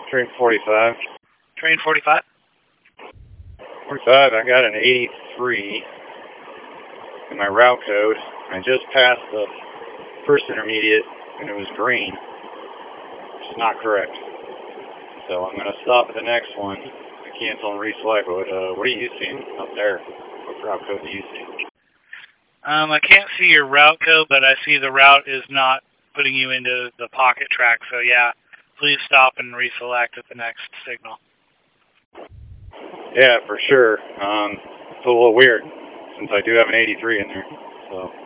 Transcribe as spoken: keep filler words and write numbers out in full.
Train forty-five. Train forty-five? forty-five, I got an eighty-three in my route code. I just passed the first intermediate and it was green, which is not correct. So I'm going to stop at the next one, cancel and reselect. But, uh, what are you seeing up there? What route code do you see? Um, I can't see your route code, but I see the route is not putting you into the pocket track. So yeah, please stop and reselect at the next signal. Yeah, for sure. Um, it's a little weird since I do have an eighty-three in there. So.